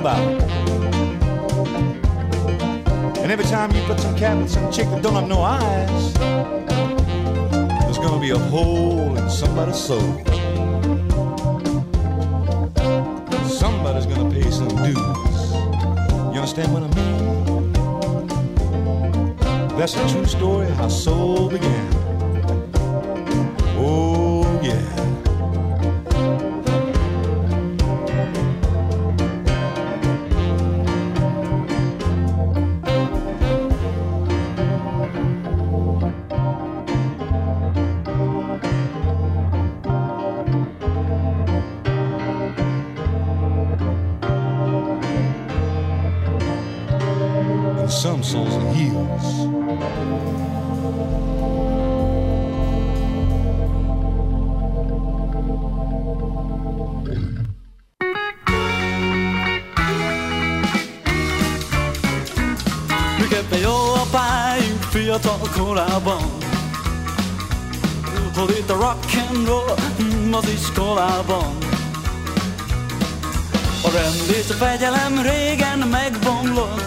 about. And every time you put some cap in some chick that don't have no eyes, there's gonna be a hole in somebody's soul. Somebody's gonna pay some dues. You understand what I mean? That's a true story how soul began. Oh yeah. Some souls are heels. Miképpen jó a pályunk fiatal korában, hogy itt a rock and roll az iskolában. A rend és a fegyelem régen megbomlott,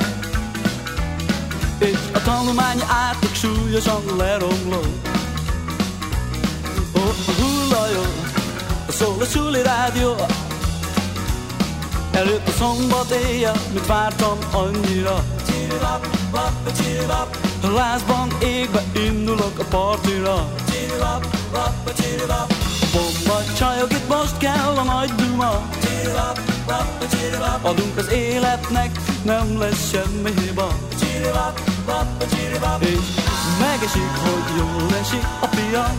és a tanulmány átok súlyosan leromlott. Hullajó, szól a suli rádió, előtt a szombat éjjel, mit vártam annyira. A lázban égbe indulok a partira. A bomba csajok, itt most kell a nagy duma. Adunk az életnek, nem lesz semmi hiba. És megesik, hogy jól esik a pia.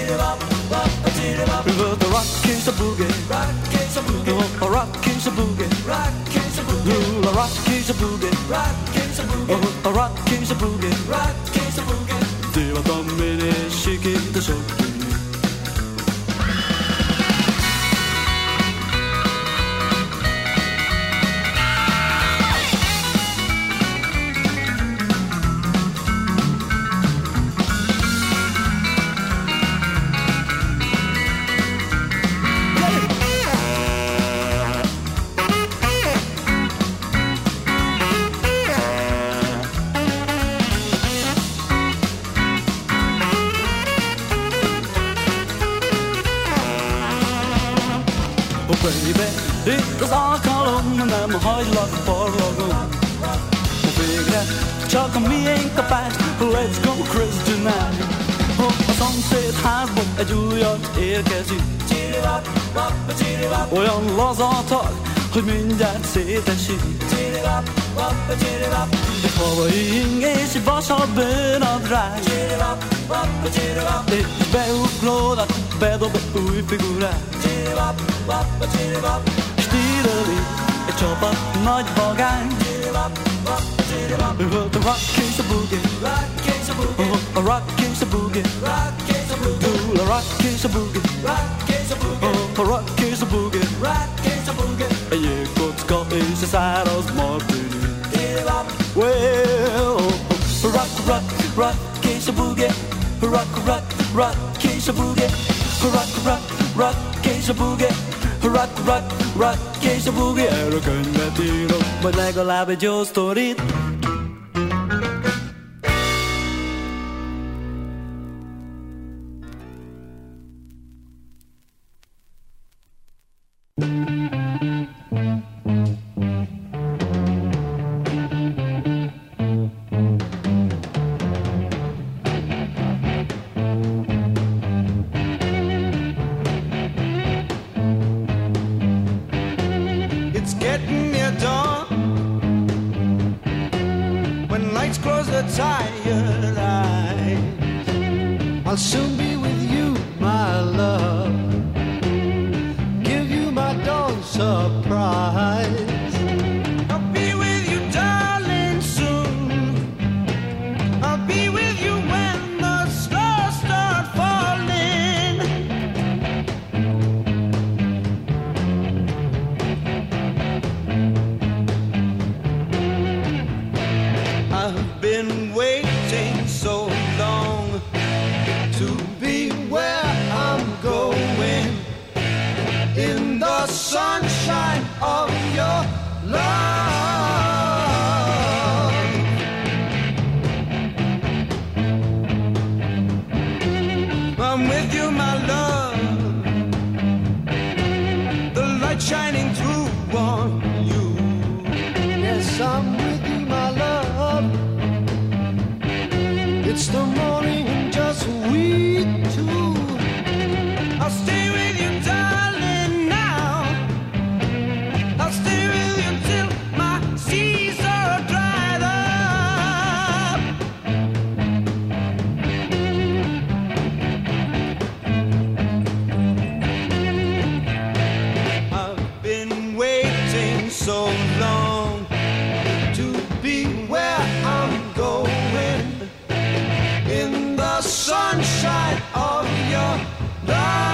Üvölt a rock és a boogie, a rock és a boogie, a rock és a boogie, a rock és a boogie. Divatom mindig sikít a sok. Itt az alkalom, nem hagylak parlagon. Végre csak a miénk kapás, let's go crazy tonight. A szomszéd házból egy újat érkezik, olyan lazatak, hogy mindjárt szétesik. Egy havai ing és egy vasal bőnadrág, és beuglódat bedob új figurát. Stíleli egy csapat nagy vagány, üvölt a rock és a boogie, a rock és a boogie, a rock és a boogie, a rock és a boogie, egy jégkocka és a száraz martini. Well, rock, rock, rock és a boogie, rock, rock, rock és a boogie, rock, rock, rock és a boogie, rock, rock, rock és a boogie. Erről könyvet írok, vagy legalább egy jó sztorit. tired eyes. I'll soon be with you, my love. Give you my dawn surprise. I'll be with you, darling, soon. I'll be with you when the stars start falling. I've been waiting so long to be where I'm going, in the sunshine of your love. light shining through on you. Yes, I'm with you, my love. It's the morning and just we two. I'll stay with you, darling, now. I'll stay with you till my seas are dried up. I've been waiting so long to be where I'm going, in the sunshine of your love.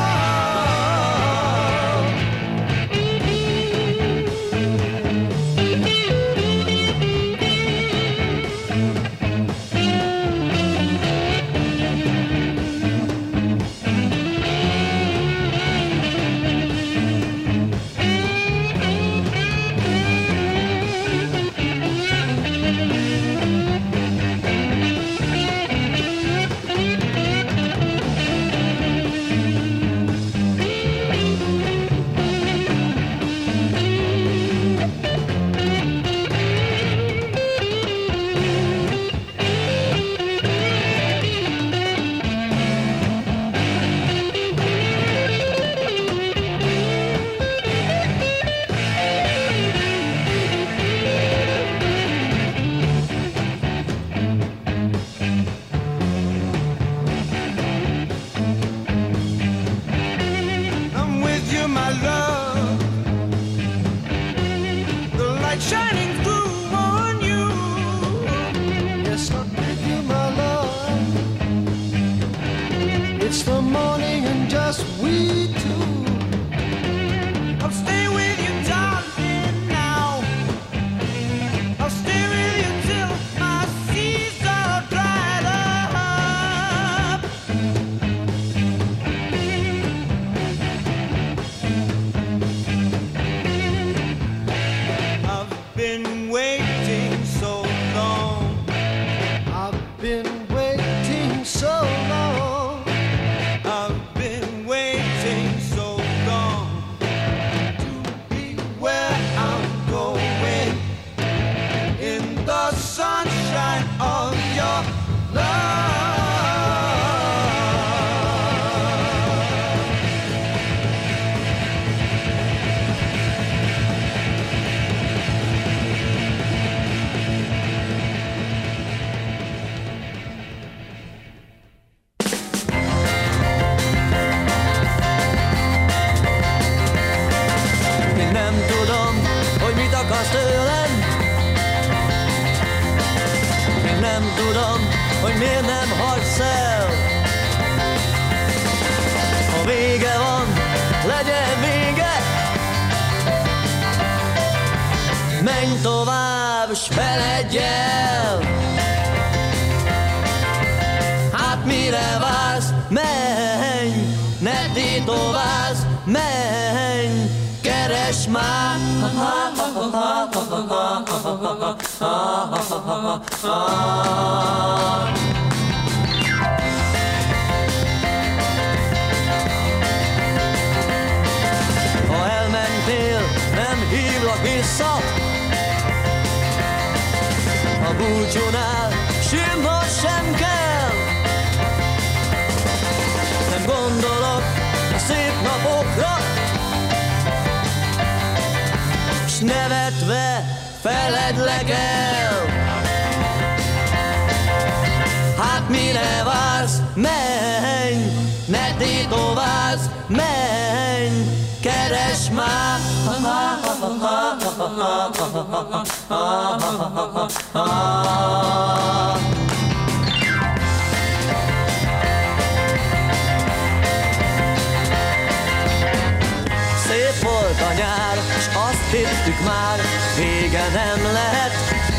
I'm with you, my love. The light shining through on you. Yes, I'm with you, my love. It's the morning and just we two. I'll stay with you, darling, now. I'll stay with you till my seas are dried up. I've been waiting so long. I've been waiting so long. I've been waiting so long to be where I'm going, in the sunshine of your love. Én nem tudom, hogy mit akarsz tőlem. Én nem tudom, hogy miért nem hagysz el. Ha vége van, legyen vége. Menj tovább, s feledj el. Hát mire vársz? Menj, ne tétovázz, menj, keresd már. Ha elmentél, nem hívlak vissza. A búcsúnál sírnod sem kell. Nem gondolok a szép napokra, s nevetve feledlek el. Hát mire vársz? Menj, ne tétovázz, menj, keresd már. Szép volt a nyár, s azt hittük már, vége nem lehet.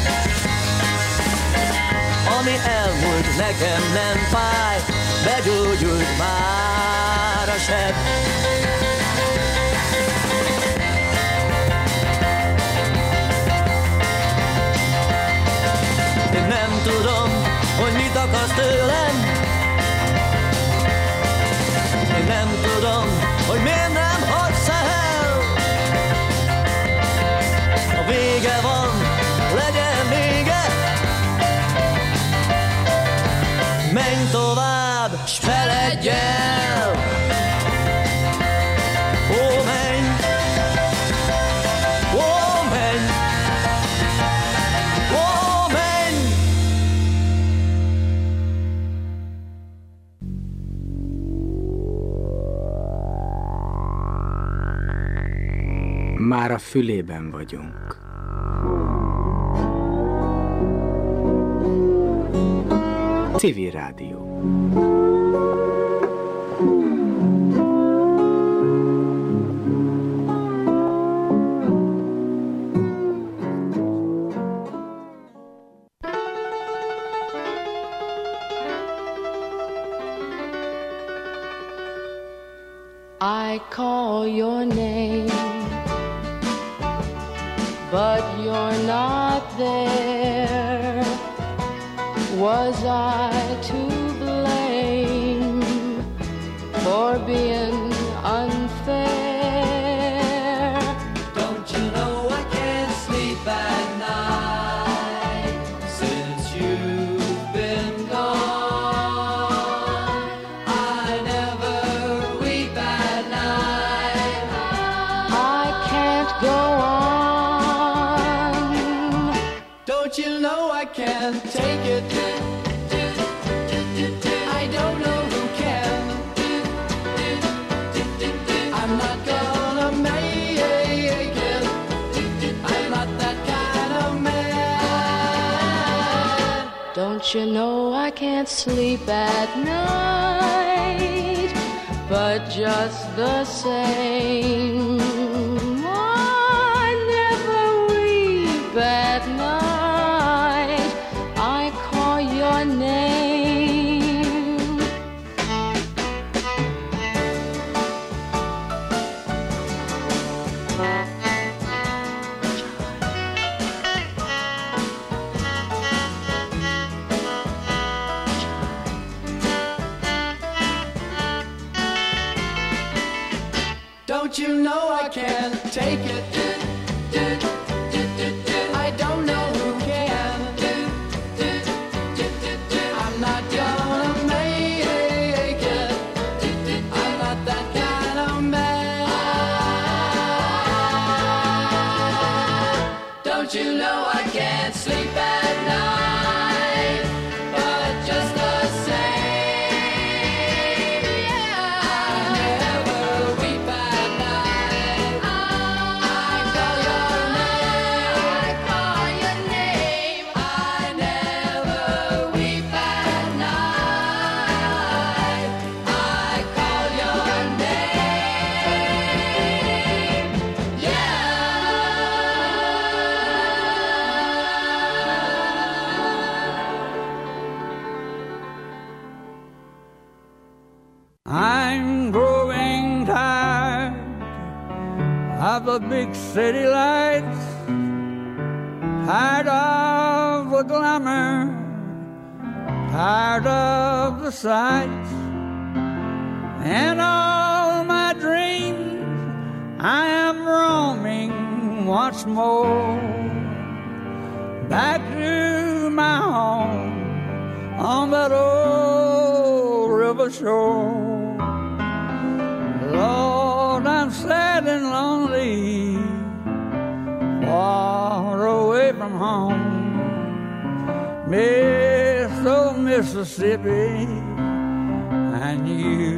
Ami elmúlt, nekem nem fáj, begyógyult már a seb. Én nem tudom, hogy mit akarsz tőlem. Én nem tudom, hogy miért nem hagysz el. Már a fülében vagyunk. Civil Rádió. I call your name, but you're not there. Was I to blame for being unfair? Don't you know I can't sleep at night since you've been gone? I never weep at night. I can't go on. Don't you know I can't take it? I don't know who can. I'm not gonna make it. I'm not that kind of man. Don't you know I can't sleep at night, but just the same, I never weep at night. I call your name. Don't you know I can't take it? I don't know who can. I'm not gonna make it. I'm not that kind of man. Don't you know I can't sleep at night, but just the same, yeah, I never weep at night. I call your name. I call your name. I never weep at night. I call your name. Yeah. I'm growing tired of the big city lights, tired of the glamour, tired of the sights, and all my dreams I am roaming once more back to my home on that old river shore. Lord, I'm sad and lonely, far away from home. Miss old Mississippi and you.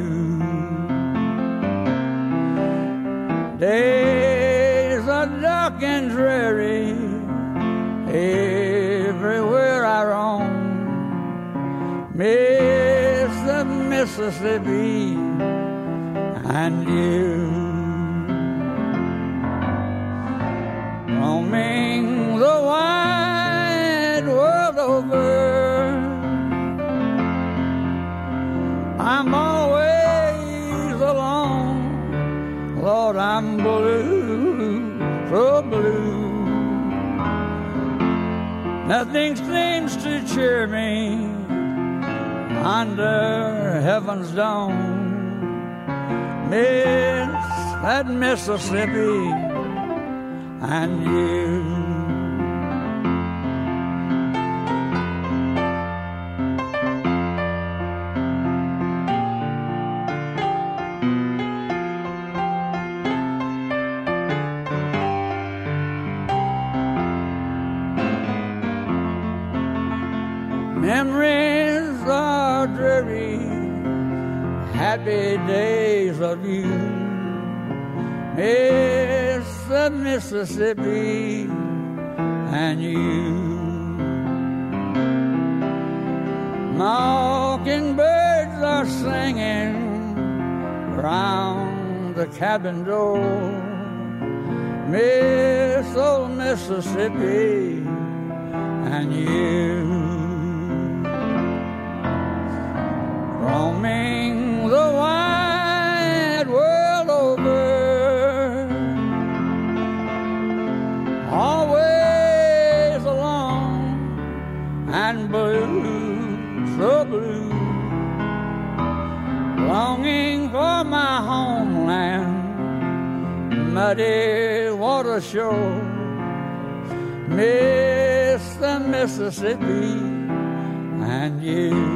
Days are dark and dreary everywhere I roam. Miss the Mississippi and you. Roaming the wide world over, I'm always alone. Lord, I'm blue, so blue. Nothing seems to cheer me under heaven's dome. Miss that Mississippi and you. Memories are dreary, happy days of you. Miss the Mississippi and you. Mockingbirds are singing round the cabin door. Miss old Mississippi and you. Roaming the wide world over, always alone and blue, so blue, longing for my homeland, muddy water shore. Miss the Mississippi and you.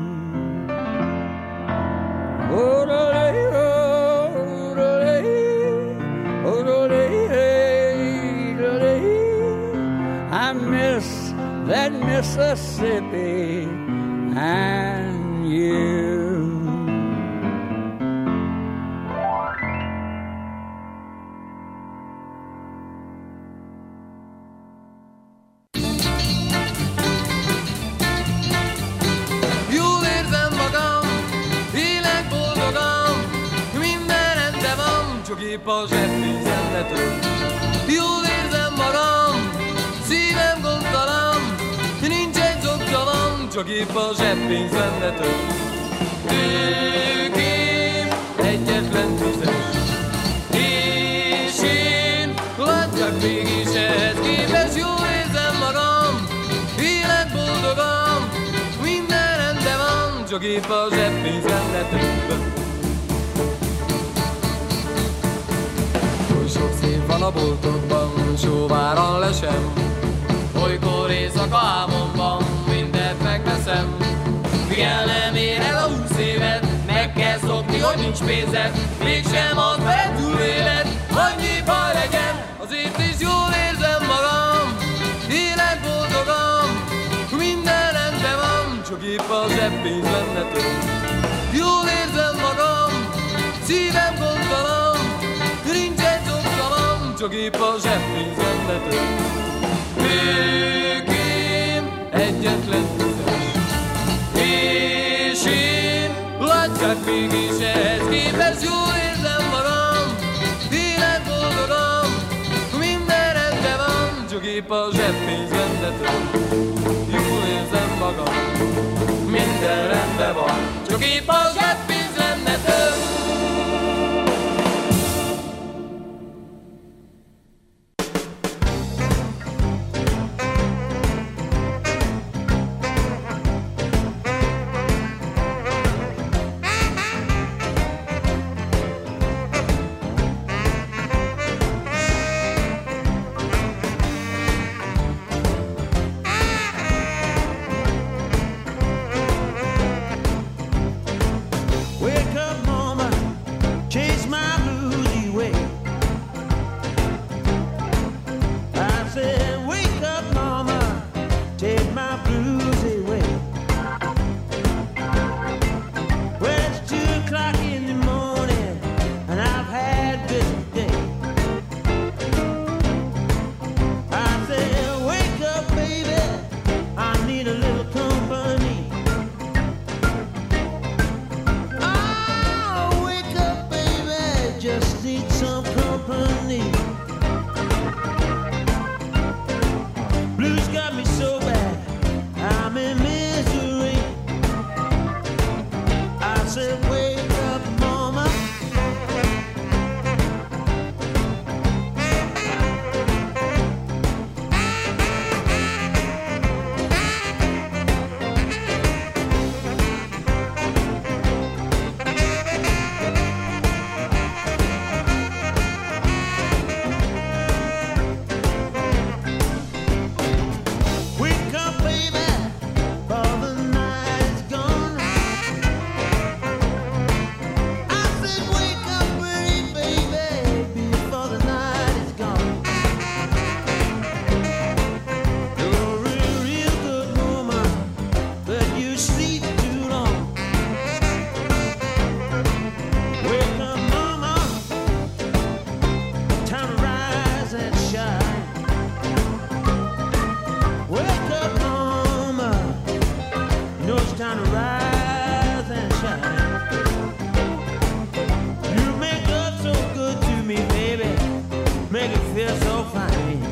I miss that Mississippi and you. Épp a zseppénzemletől. Jól érzem magam, szívem gondtalan, nincs egy zoktalan, csak épp a zseppénzemletől. Tőkém egyetlen tüzes, és én látjak mégis ehhez képes. Jól érzem magam, élek boldogan, minden rendben van, csak épp a zseppénzemletől. Van a boltokban, sóváran lesem, olykor éjszaka álmomban mindent megveszem. Míg el nem éred a 20 évet, meg kell szokni, hogy nincs pénzed, mégsem ad fel túl élet, annyi baj legyen, azért is jól érzem magam, élek boldogan, minden rendben van, csak épp a zseppénz lenne több. Jól érzem magam, szívem gondtalan, csak épp a zseppénzemletől. Tőkém egyetlen tüzes, és én látják mégis ehhez képes. Jól érzem magam, élek boldogan, minden rendben van, csak épp a zseppénzemletől. Jól érzem magam, minden rendben van, csak épp a zseppénzemletől. make it feel so fine.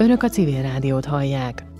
Önök a Civil Rádiót hallják.